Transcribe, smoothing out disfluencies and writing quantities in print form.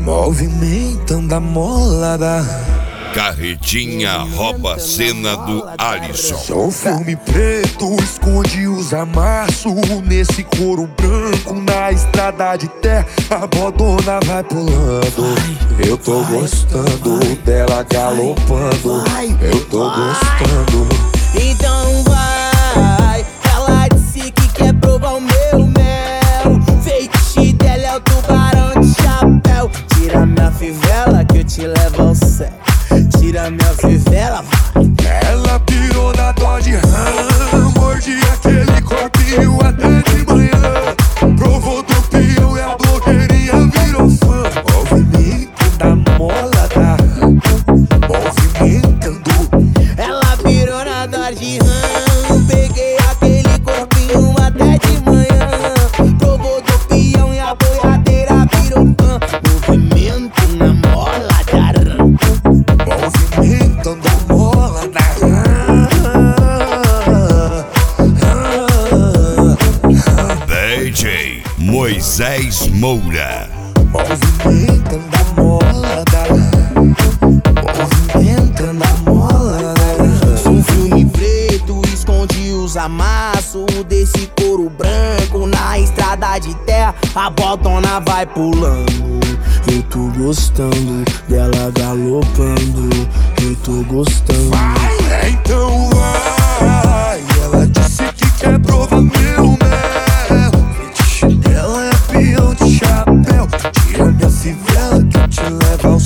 Movimentando a mola da Carretinha rouba a cena do Alisson. Sou filme preto, esconde os amassos nesse couro branco, na estrada de terra, a bodona vai pulando. Eu tô gostando dela galopando. Eu tô gostando. Então vai, ela disse que quer provar o meu mel. Feitiço dela é o tubarão de chapéu. Tira minha fivela que eu te levo ao céu. Tira minha fivela, vai. Ela pirou na Dodge Ram, morde aquele corpinho até de manhã. Provou do peão e a blogueirinha virou fã. Movimento da mola da movimentando. Ela pirou na Dodge Ram, peguei aquele corpinho até de manhã. Provou do peão e a boiadeira virou fã. Movimento na mola da Ram. Movimentando a mola da DJ Moisés Moura. movimentando a mola da movimentando a mola da. Sou um filme preto, esconde os amassos desse couro branco, na estrada de terra, a botona vai pulando. Eu tô gostando dela galopando. Eu tô gostando. Vai, então vai. Ela disse que quer provar meu mel. Feitiço dela é peão de chapéu. Tira minha fivela que eu te levo ao